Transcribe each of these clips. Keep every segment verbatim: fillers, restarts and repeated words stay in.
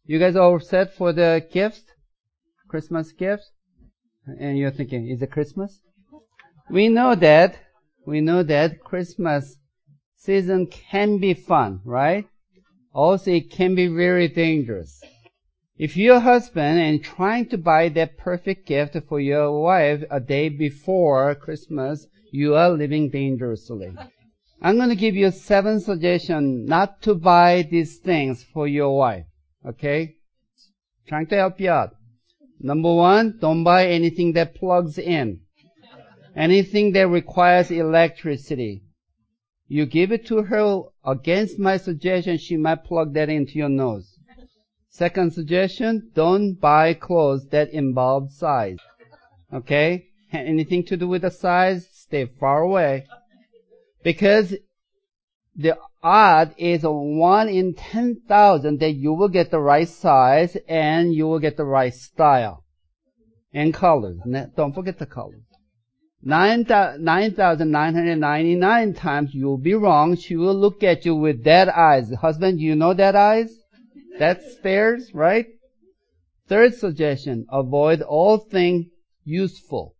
You guys all set for the gifts? Christmas gifts? And you're thinking, is it Christmas? We know that, we know that Christmas season can be fun, right? Also, it can be very dangerous. If you're a husband and trying to buy that perfect gift for your wife a day before Christmas, you are living dangerously. I'm going to give you seven suggestions not to buy these things for your wife. Okay? Trying to help you out. Number one, don't buy anything that plugs in. Anything that requires electricity. You give it to her against my suggestion, she might plug that into your nose. Second suggestion, don't buy clothes that involve size. Okay? Anything to do with the size, stay far away. Because the odd is one in ten thousand that you will get the right size and you will get the right style and colors. Don't forget the colors. nine thousand nine hundred ninety-nine times you'll be wrong. She will look at you with dead eyes. Husband, you know dead eyes? That stares, right? Third suggestion, avoid all things useful.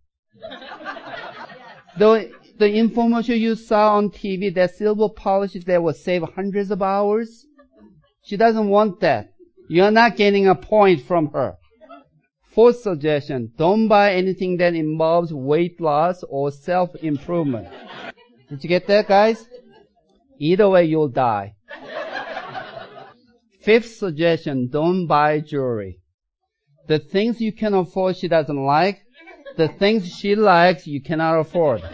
The, the infomercial you saw on T V, that silver polish that will save hundreds of hours, she doesn't want that. You're not getting a point from her. Fourth suggestion, don't buy anything that involves weight loss or self-improvement. Did you get that, guys? Either way, you'll die. Fifth suggestion, don't buy jewelry. The things you can afford she doesn't like, the things she likes you cannot afford.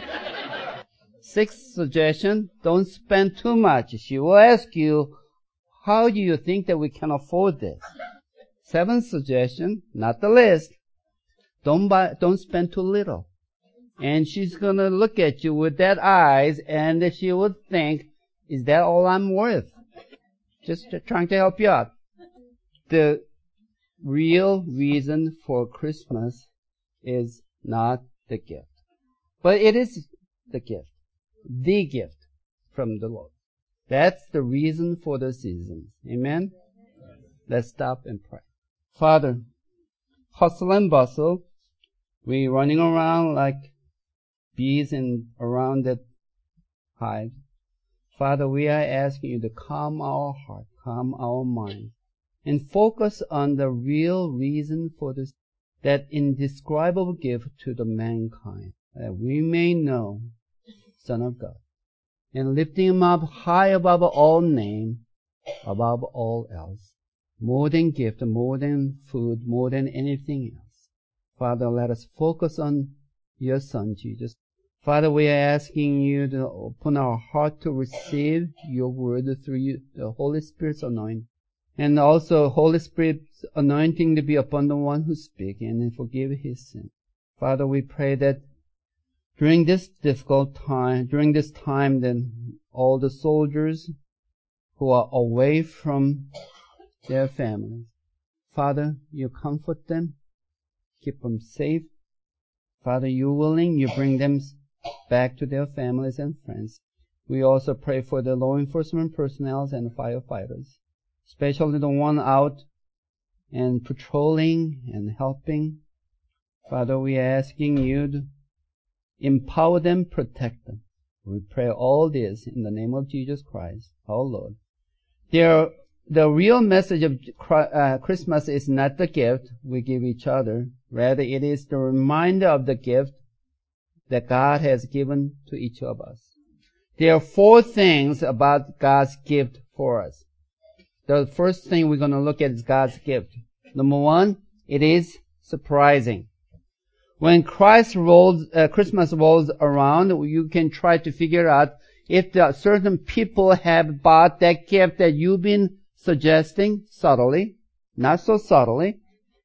Sixth suggestion, don't spend too much. She will ask you, how do you think that we can afford this? Seventh suggestion, not the least, don't buy, don't spend too little. And she's gonna look at you with that eyes and she would think, is that all I'm worth? Just trying to help you out. The real reason for Christmas is not the gift. But it is the gift. The gift from the Lord. That's the reason for the season. Amen? Let's stop and pray. Father, hustle and bustle. We're running around like bees in around that hive. Father, we are asking you to calm our heart, calm our mind, and focus on the real reason for this, that indescribable gift to the mankind, that we may know Son of God, and lifting him up high above all name, above all else, more than gift, more than food, more than anything else. Father, let us focus on your Son, Jesus. Father, we are asking you to open our heart to receive your word through you, the Holy Spirit's anointing. And also Holy Spirit's anointing to be upon the one who speaks and forgive his sin. Father, we pray that during this difficult time, during this time, then all the soldiers who are away from their families, Father, you comfort them, keep them safe. Father, you willing, you bring them back to their families and friends. We also pray for the law enforcement personnel and firefighters, especially the one out and patrolling and helping. Father, we are asking you to empower them, protect them. We pray all this in the name of Jesus Christ, our Lord. There, the real message of uh, Christmas is not the gift we give each other. Rather, it is the reminder of the gift that God has given to each of us. There are four things about God's gift for us. The first thing we're going to look at is God's gift. Number one, it is surprising. When Christ rolls, uh, Christmas rolls around, you can try to figure out if there are certain people have bought that gift that you've been suggesting subtly, not so subtly,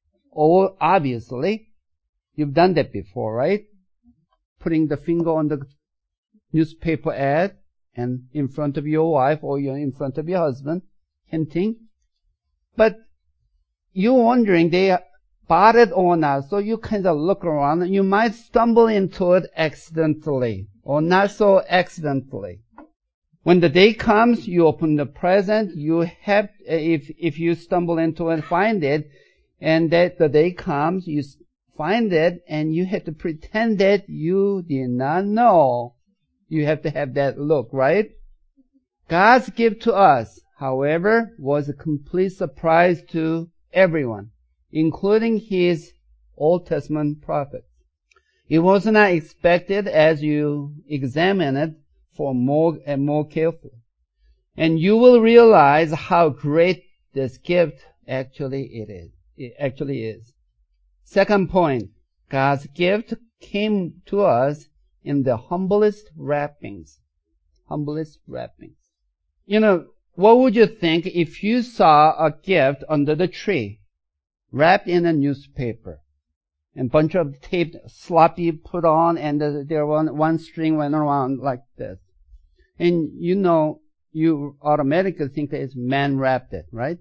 or obviously. You've done that before, right? Putting the finger on the newspaper ad and in front of your wife or you're in front of your husband, hinting. But you're wondering they bought it or not, so you kind of look around and you might stumble into it accidentally or not so accidentally. When the day comes, you open the present, you have, if, if you stumble into it, find it, and that the day comes, you find it, and you have to pretend that you did not know. You have to have that look, right? God's gift to us, however, was a complete surprise to everyone, including His Old Testament prophets. It was not expected as you examine it for more and more carefully. And you will realize how great this gift actually it is. It actually is. Second point, God's gift came to us in the humblest wrappings. Humblest wrappings. You know, what would you think if you saw a gift under the tree, wrapped in a newspaper, and bunch of tape sloppy put on, and the, there one, one string went around like this. And you know, you automatically think that it's man wrapped it, right?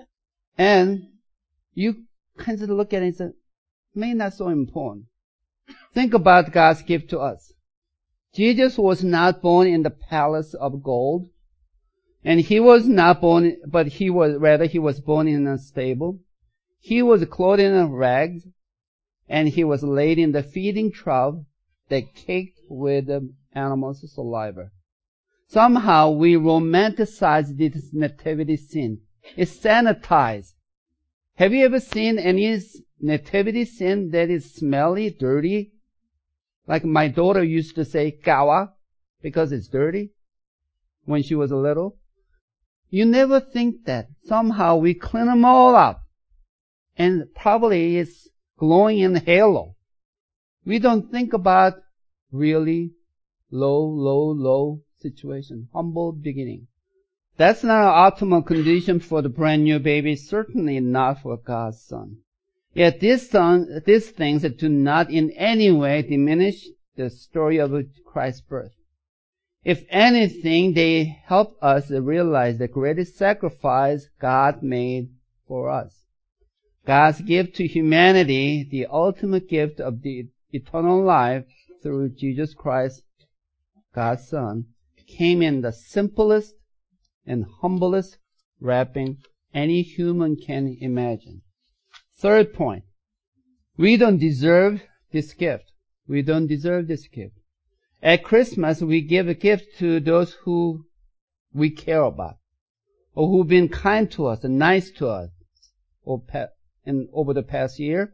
And you kind of look at it and say, may not so important. Think about God's gift to us. Jesus was not born in the palace of gold, and he was not born, but he was, rather he was born in a stable. He was clothed in rags, and he was laid in the feeding trough that caked with the animals' saliva. Somehow we romanticize this nativity scene. It's sanitized. Have you ever seen any nativity scene that is smelly, dirty? Like my daughter used to say, gawa, because it's dirty, when she was little. You never think that. Somehow we clean them all up. And probably it's glowing in halo. We don't think about really low, low, low situation. Humble beginning. That's not an optimal condition for the brand new baby. Certainly not for God's Son. Yet these, son, these things do not in any way diminish the story of Christ's birth. If anything, they help us realize the greatest sacrifice God made for us. God's gift to humanity, the ultimate gift of the eternal life through Jesus Christ, God's Son, came in the simplest and humblest wrapping any human can imagine. Third point, we don't deserve this gift. We don't deserve this gift. At Christmas, we give a gift to those who we care about, or who've been kind to us and nice to us in, over the past year,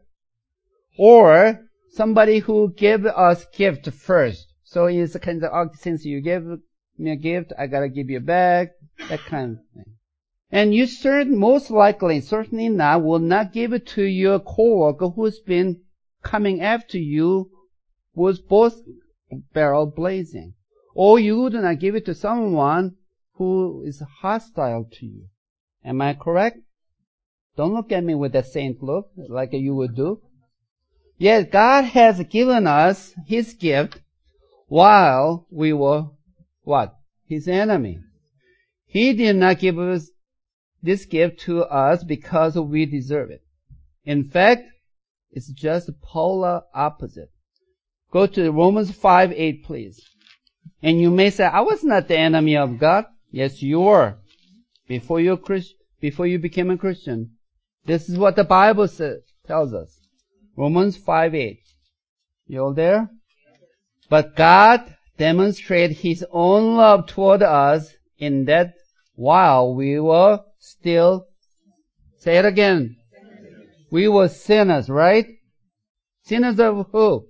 or somebody who gave us gift first. So it's a kind of, since you gave me a gift, I gotta give you back, that kind of thing. And you certain, most likely, certainly not, will not give it to your coworker who's been coming after you with both barrel blazing. Or you would not give it to someone who is hostile to you. Am I correct? Don't look at me with that saint look like you would do. Yet God has given us His gift while we were, what? His enemy. He did not give us this gift to us because we deserve it. In fact, it's just polar opposite. Go to Romans five eight, please. And you may say, I was not the enemy of God. Yes, you were. Before you Christ, before you became a Christian. This is what the Bible says, tells us. Romans five eight. You all there? But God demonstrated His own love toward us in that while we were still, say it again, we were sinners, right? Sinners of who?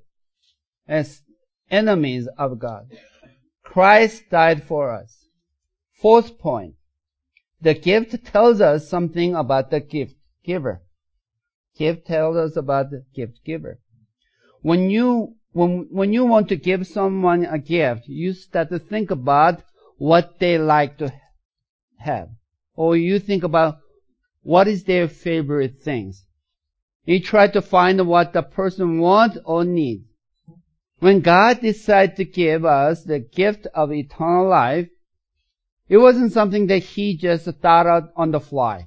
As enemies of God. Christ died for us. Fourth point. The gift tells us something about the gift giver. Gift tells us about the gift giver. When you, when, when you want to give someone a gift, you start to think about what they like to have. Or you think about what is their favorite things. You try to find what the person wants or needs. When God decided to give us the gift of eternal life, it wasn't something that He just thought out on the fly.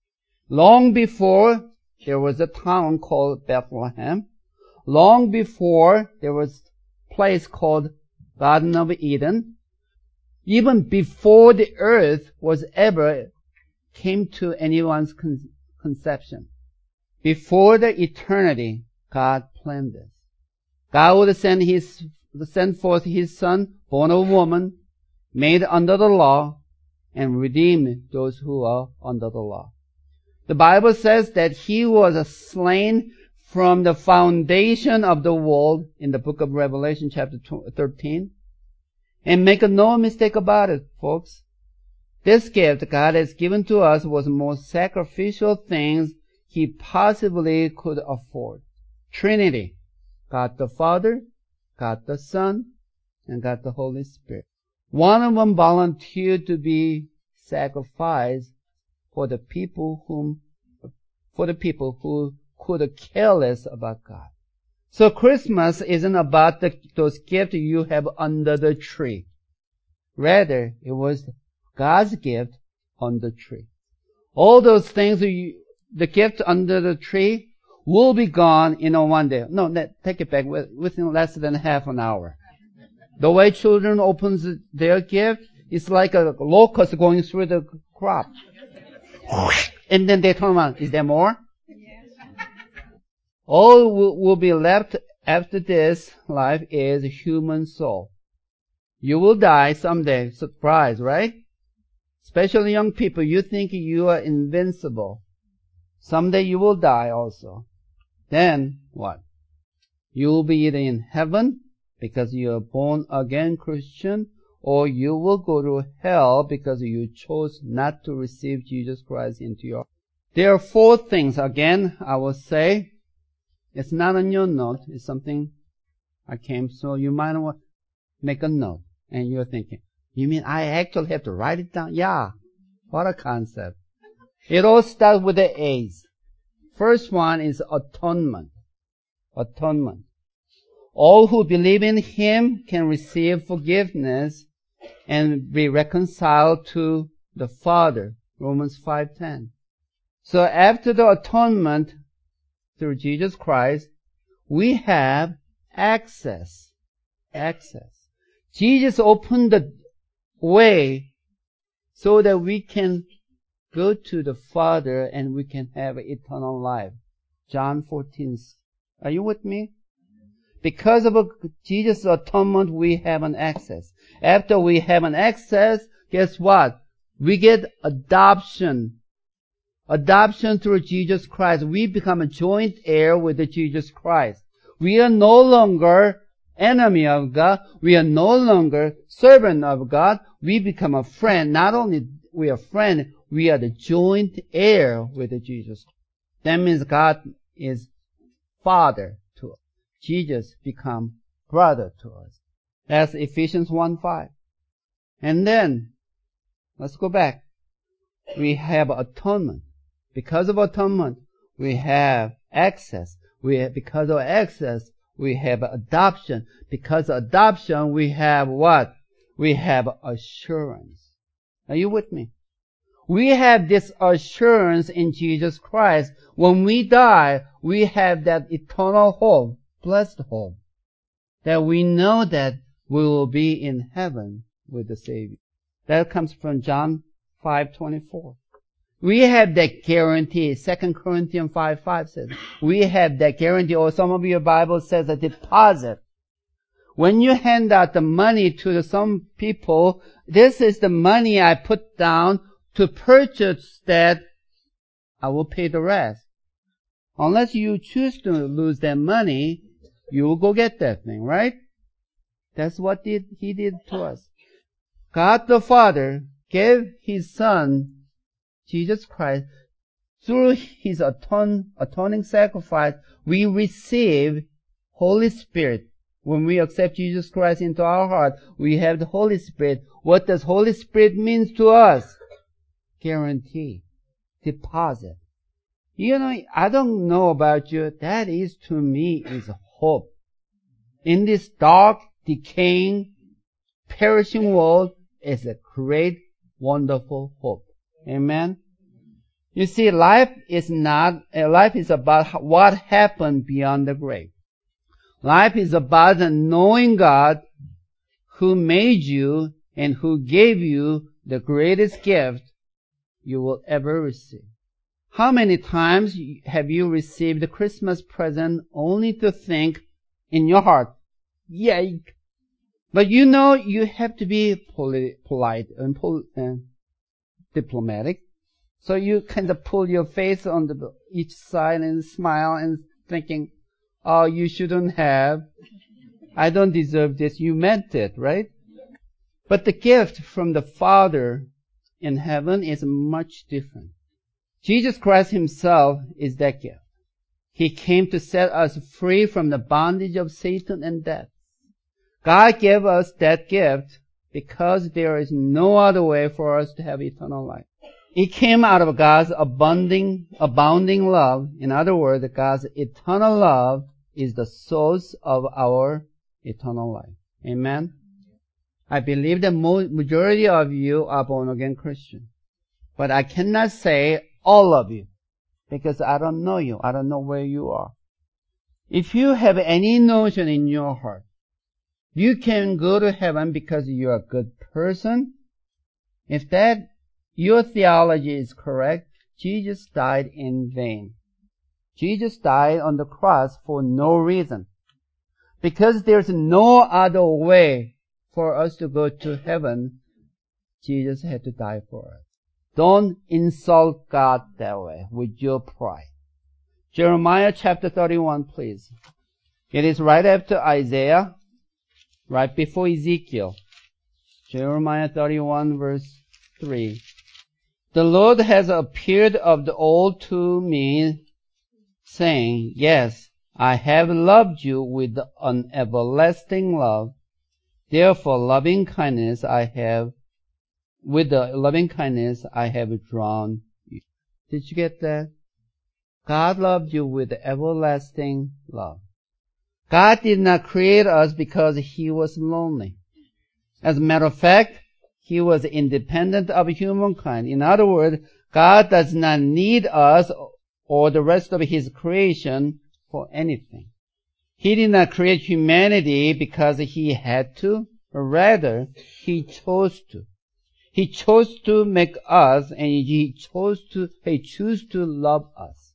Long before there was a town called Bethlehem, long before there was a place called Garden of Eden, even before the earth was ever came to anyone's con- conception. Before the eternity, God planned this. God would send his, send forth his son, born of a woman, made under the law, and redeem those who are under the law. The Bible says that he was slain from the foundation of the world in the book of Revelation chapter thirteen. And make no mistake about it, folks. This gift God has given to us was the most sacrificial things he possibly could afford. Trinity. God the Father, God the Son, and God the Holy Spirit. One of them volunteered to be sacrificed for the people whom, for the people who could care less about God. So Christmas isn't about the, those gifts you have under the tree. Rather, it was God's gift on the tree. All those things, you, the gift under the tree will be gone in a one day. No, take it back within less than half an hour. The way children opens their gift, it's like a locust going through the crop. And then they turn around. Is there more? All will, will be left after this life is human soul. You will die someday. Surprise, right? Especially young people, you think you are invincible. Someday you will die also. Then what? You will be either in heaven because you are born again Christian, or you will go to hell because you chose not to receive Jesus Christ into your heart. There are four things, again, I will say. It's not on your note. It's something I came, so you might want to make a note. And you're thinking, you mean I actually have to write it down? Yeah. What a concept. It all starts with the A's. First one is atonement. Atonement. All who believe in him can receive forgiveness and be reconciled to the Father. Romans five ten. So after the atonement through Jesus Christ, we have access. Access. Jesus opened the way so that we can go to the Father and we can have eternal life. John fourteen. Are you with me? Because of Jesus' atonement, we have an access. After we have an access, guess what? We get adoption. Adoption through Jesus Christ. We become a joint heir with Jesus Christ. We are no longer enemy of God. We are no longer servant of God. We become a friend. Not only we are friend, we are the joint heir with Jesus. That means God is Father to us. Jesus become brother to us. That's Ephesians one five. And then, let's go back. We have atonement. Because of atonement, we have access. We have, because of access, we have adoption. Because of adoption, we have what? We have assurance. Are you with me? We have this assurance in Jesus Christ. When we die, we have that eternal hope, blessed hope, that we know that we will be in heaven with the Savior. That comes from John five twenty-four. We have that guarantee. Second Corinthians five five says, we have that guarantee, or some of your Bible says a deposit. When you hand out the money to some people, this is the money I put down to purchase that. I will pay the rest. Unless you choose to lose that money, you will go get that thing, right? That's what did, he did to us. God the Father gave his Son, Jesus Christ. Through his atone, atoning sacrifice, we receive Holy Spirit. When we accept Jesus Christ into our heart, we have the Holy Spirit. What does Holy Spirit mean to us? Guarantee. Deposit. You know, I don't know about you. That is, to me, is hope. In this dark, decaying, perishing world, is a great, wonderful hope. Amen? You see, life is not, life is about what happened beyond the grave. Life is about knowing God who made you and who gave you the greatest gift you will ever receive. How many times have you received a Christmas present only to think in your heart, yay? But you know you have to be poli- polite and pol- uh, diplomatic. So you kind of pull your face on the, each side and smile and thinking, oh, you shouldn't have. I don't deserve this. You meant it, right? But the gift from the Father in heaven is much different. Jesus Christ himself is that gift. He came to set us free from the bondage of Satan and death. God gave us that gift because there is no other way for us to have eternal life. It came out of God's abounding, abounding love. In other words, God's eternal love is the source of our eternal life. Amen? I believe the majority of you are born-again Christians. But I cannot say all of you, because I don't know you. I don't know where you are. If you have any notion in your heart, you can go to heaven because you're a good person. If that, your theology is correct, Jesus died in vain. Jesus died on the cross for no reason. Because there's no other way for us to go to heaven, Jesus had to die for us. Don't insult God that way with your pride. Jeremiah chapter thirty-one, please. It is right after Isaiah, right before Ezekiel. Jeremiah thirty-one, verse three. The Lord has appeared of the old to me, saying, yes, I have loved you with an everlasting love. Therefore, loving kindness I have With the loving kindness I have drawn you. Did you get that? God loved you with everlasting love. God did not create us because He was lonely. As a matter of fact, He was independent of humankind. In other words, God does not need us or the rest of His creation for anything. He did not create humanity because He had to, or rather, He chose to. He chose to make us, and He chose to, He chose to love us.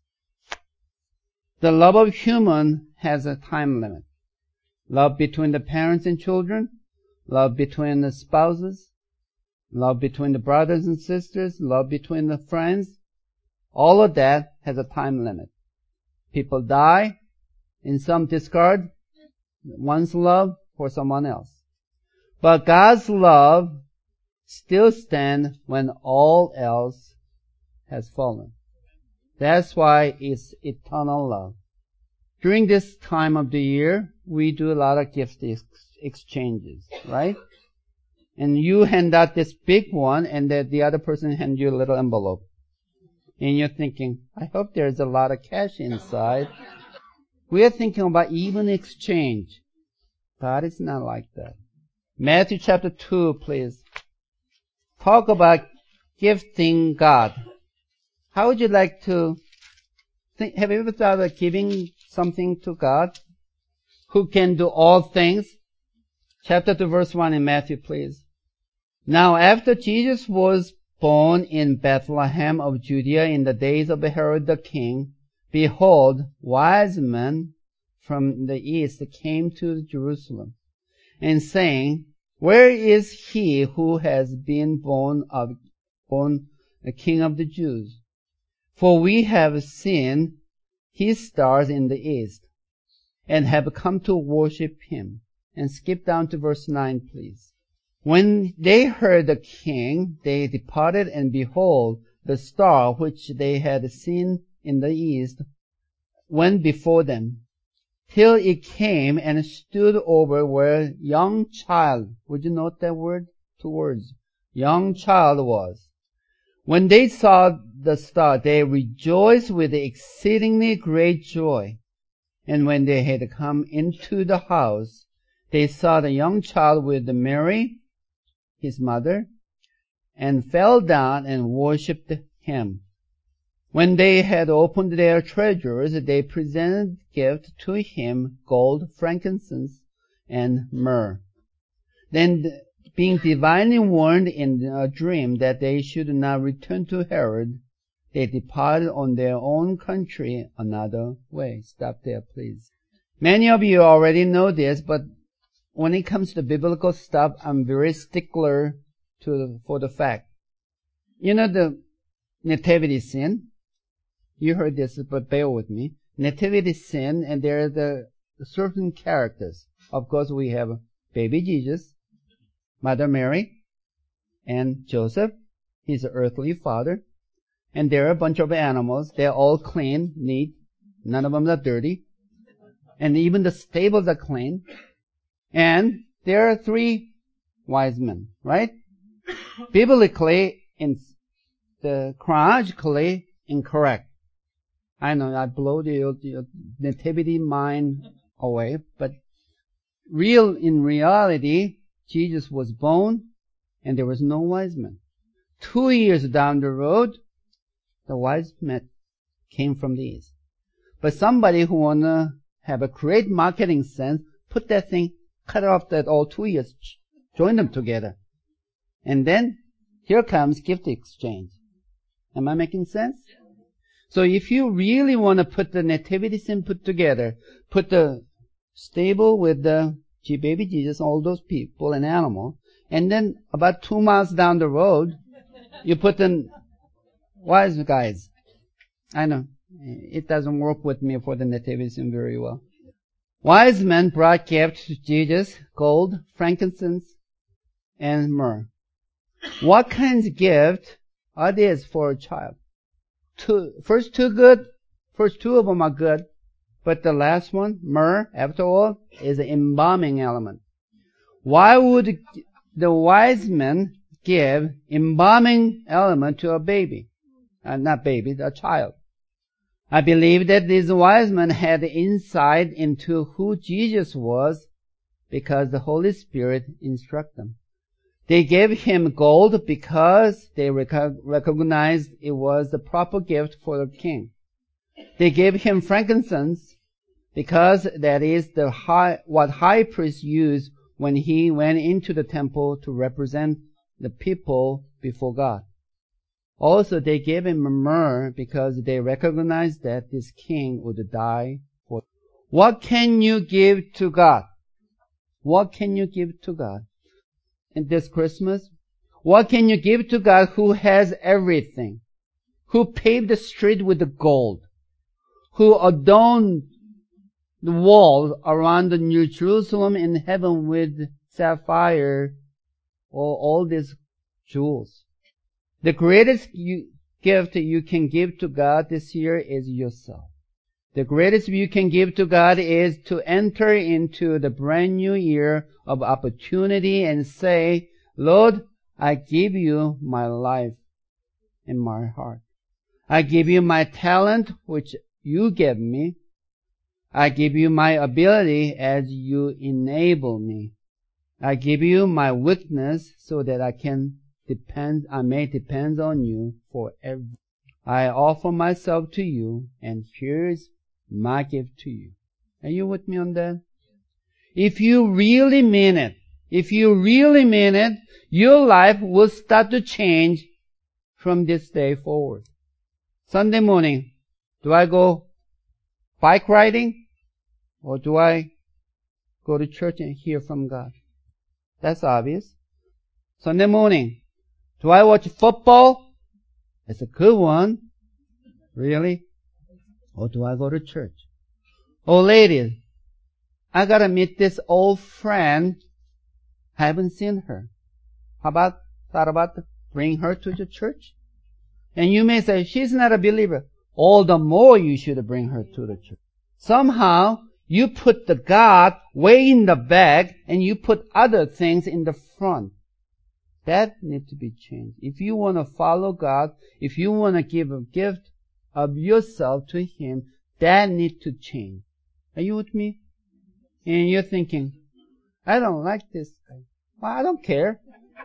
The love of human has a time limit. Love between the parents and children, love between the spouses, love between the brothers and sisters, love between the friends. All of that has a time limit. People die, and some discard one's love for someone else. But God's love still stand when all else has fallen. That's why it's eternal love. During this time of the year, we do a lot of gift ex- exchanges, right? And you hand out this big one, and then the other person hands you a little envelope. And you're thinking, I hope there's a lot of cash inside. We are thinking about even exchange. God is not like that. Matthew chapter two, please. Talk about gifting God. How would you like to think, have you ever thought of giving something to God who can do all things? Chapter two, verse one in Matthew, please. Now after Jesus was born in Bethlehem of Judea in the days of Herod the king, behold, wise men from the east came to Jerusalem, and saying, where is he who has been born of born the King of the Jews? For we have seen his stars in the east, and have come to worship him. And skip down to verse nine, please. When they heard the king, they departed, and behold, the star which they had seen in the east went before them, till it came and stood over where young child, would you note that word? Two words. Young child was. When they saw the star, they rejoiced with exceedingly great joy. And when they had come into the house, they saw the young child with Mary, his mother, and fell down and worshipped him. When they had opened their treasures, they presented gifts to him, gold, frankincense, and myrrh. Then being divinely warned in a dream that they should not return to Herod, they departed on their own country another way. Stop there, please. Many of you already know this, but when it comes to biblical stuff, I'm very stickler to for the fact. You know the nativity scene? You heard this, but bear with me. Nativity scene, and there are the certain characters. Of course, we have baby Jesus, Mother Mary, and Joseph, his earthly father. And there are a bunch of animals. They're all clean, neat. None of them are dirty. And even the stables are clean. And there are three wise men, right? Biblically, in the chronologically incorrect. I know I blow the, the nativity mind away, but real in reality, Jesus was born, and there was no wise men. Two years down the road, the wise men came from the east. But somebody who wanna have a great marketing sense, put that thing, cut off that all two years, join them together. And then, here comes gift exchange. Am I making sense? So if you really want to put the nativity scene put together, put the stable with the baby Jesus, all those people and animal, and then about two miles down the road, you put the wise guys. I know, it doesn't work with me for the nativity scene very well. Wise men brought gifts to Jesus, gold, frankincense, and myrrh. What kinds of gift are these for a child? Two, first two good, first two of them are good, but the last one, myrrh, after all, is an embalming element. Why would the wise men give embalming element to a baby? Uh, not baby, a child. I believe that these wise men had insight into who Jesus was because the Holy Spirit instructed them. They gave him gold because they rec- recognized it was the proper gift for the king. They gave him frankincense because that is the high, what high priest used when he went into the temple to represent the people before God. Also, they gave him myrrh because they recognized that this king would die for. What can you give to God? What can you give to God? In this Christmas, what can you give to God who has everything? Who paved the street with the gold? Who adorned the wall around the New Jerusalem in heaven with sapphire or all these jewels? The greatest you, gift you can give to God this year is yourself. The greatest you can give to God is to enter into the brand new year of opportunity and say, Lord, I give you my life and my heart. I give you my talent, which you gave me. I give you my ability as you enable me. I give you my weakness so that I can depend, I may depend on you for everything. I offer myself to you, and here's my gift to you. Are you with me on that? If you really mean it, if you really mean it, your life will start to change from this day forward. Sunday morning, do I go bike riding or do I go to church and hear from God? That's obvious. Sunday morning, do I watch football? It's a good one. Really? Or do I go to church? Oh, ladies, I gotta meet this old friend. I haven't seen her. How about, thought about bring her to the church? And you may say, she's not a believer. All the more you should bring her to the church. Somehow, you put the God way in the back and you put other things in the front. That needs to be changed. If you want to follow God, if you want to give a gift of yourself to Him, that needs to change. Are you with me? And you're thinking, I don't like this guy. Well, I don't care.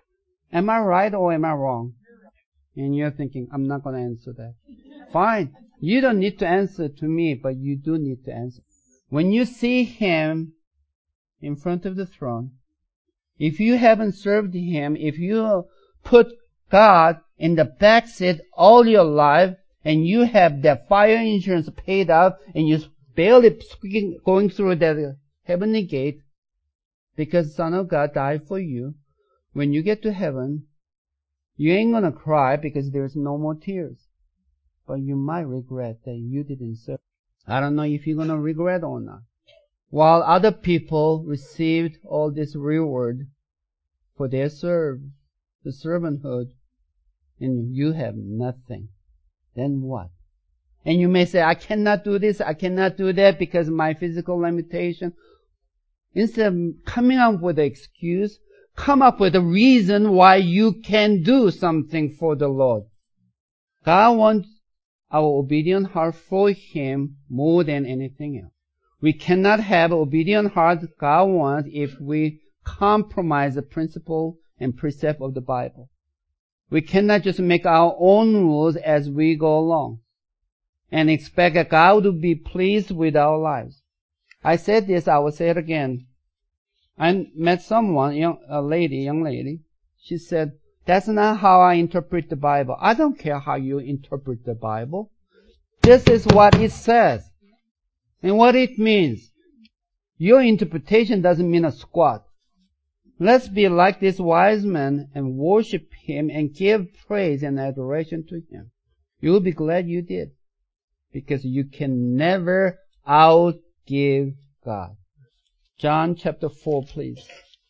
Am I right or am I wrong? And you're thinking, I'm not going to answer that. Fine. You don't need to answer to me, but you do need to answer. When you see Him in front of the throne, If you haven't served Him, if you put God in the backseat all your life, and you have that fire insurance paid out, and you're barely squeaking, going through that heavenly gate, because Son of God died for you, when you get to heaven, you ain't gonna cry because there's no more tears. But you might regret that you didn't serve. I don't know if you're gonna regret or not. While other people received all this reward for their serve, the servanthood, and you have nothing, then what? And you may say, I cannot do this, I cannot do that because of my physical limitation. Instead of coming up with an excuse, come up with a reason why you can do something for the Lord. God wants our obedient heart for Him more than anything else. We cannot have obedient heart God wants if we compromise the principle and precept of the Bible. We cannot just make our own rules as we go along and expect that God to be pleased with our lives. I said this, I will say it again. I met someone, young, a lady, young lady. She said, that's not how I interpret the Bible. I don't care how you interpret the Bible. This is what it says and what it means. Your interpretation doesn't mean a squat. Let's be like this wise man and worship Him and give praise and adoration to Him. You'll be glad you did, because you can never outgive God. John chapter four, please.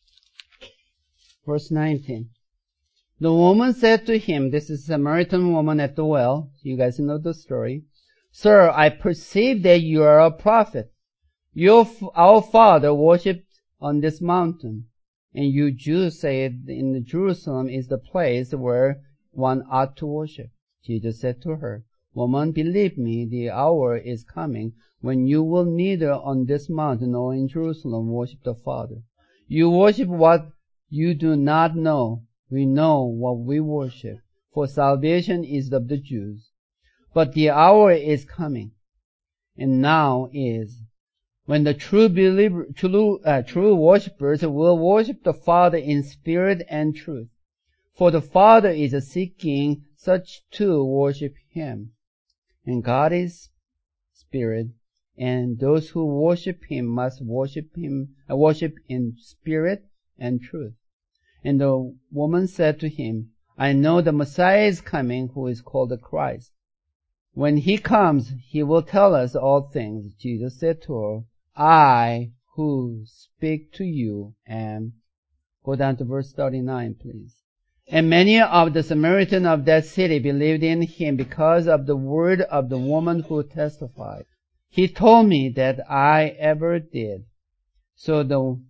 Verse nineteen. The woman said to Him, this is a Samaritan woman at the well. You guys know the story. Sir, I perceive that you are a prophet. Your, our father worshipped on this mountain, and you Jews say in Jerusalem is the place where one ought to worship. Jesus said to her, Woman, believe me, the hour is coming when you will neither on this mountain nor in Jerusalem worship the Father. You worship what you do not know. We know what we worship, for salvation is of the Jews. But the hour is coming, and now is, when the true believer, true, uh, true worshippers will worship the Father in spirit and truth. For the Father is seeking such to worship Him. And God is spirit, and those who worship Him must worship Him, uh, worship in spirit and truth. And the woman said to Him, I know the Messiah is coming, who is called the Christ. When He comes, He will tell us all things. Jesus said to her, I who speak to you am. Go down to verse thirty-nine, please. And many of the Samaritans of that city believed in Him because of the word of the woman who testified. He told me that I ever did. So the,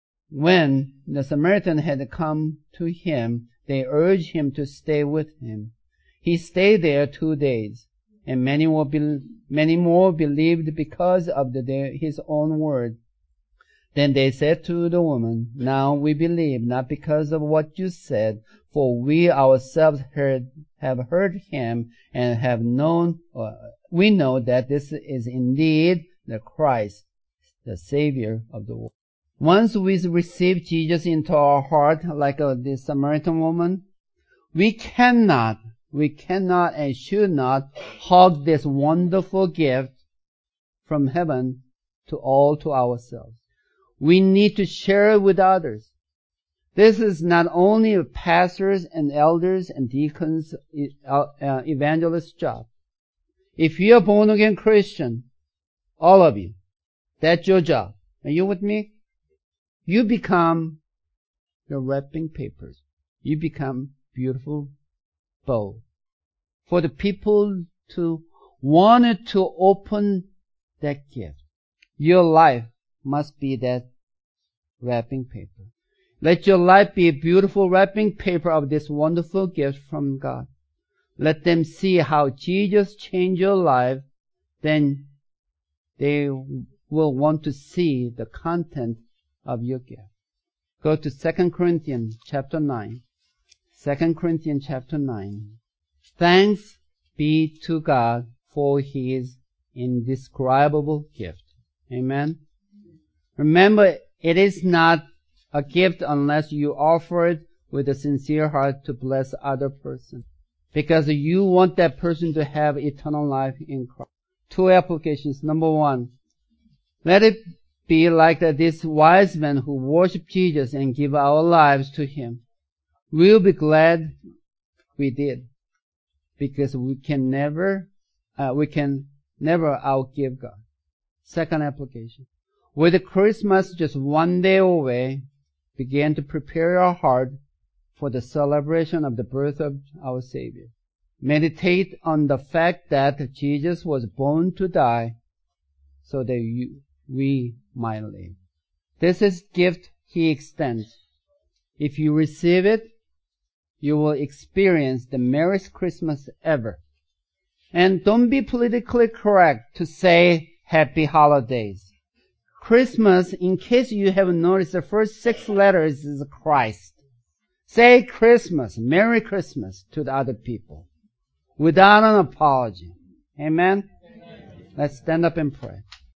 when the Samaritan had come to Him, they urged Him to stay with Him. He stayed there two days, and many more, be, many more believed because of the, their, His own word. Then they said to the woman, Now we believe, not because of what you said, for we ourselves heard, have heard Him and have known, uh, we know that this is indeed the Christ, the Savior of the world. Once we receive Jesus into our heart, like uh, this Samaritan woman, we cannot, we cannot and should not hog this wonderful gift from heaven to all to ourselves. We need to share it with others. This is not only pastors and elders and deacons, uh, evangelists' job. If you're a born-again Christian, all of you, that's your job. Are you with me? You become the wrapping papers. You become beautiful bow for the people to want to open that gift. Your life must be that wrapping paper. Let your life be a beautiful wrapping paper of this wonderful gift from God. Let them see how Jesus changed your life. Then they will want to see the content of your gift. Go to Second Corinthians chapter nine. Second Corinthians chapter nine. Thanks be to God for His indescribable gift. Amen. Remember, it is not a gift unless you offer it with a sincere heart to bless other person. Because you want that person to have eternal life in Christ. Two applications. Number one, let it be like that this wise men who worship Jesus and give our lives to Him. We'll be glad we did. Because we can never, uh, we can never outgive God. Second application. With Christmas just one day away, begin to prepare your heart for the celebration of the birth of our Savior. Meditate on the fact that Jesus was born to die so that you, we might live. This is gift He extends. If you receive it, you will experience the merriest Christmas ever. And don't be politically correct to say happy holidays. Christmas, in case you haven't noticed, the first six letters is Christ. Say Christmas, Merry Christmas to the other people without an apology. Amen? Amen. Let's stand up and pray.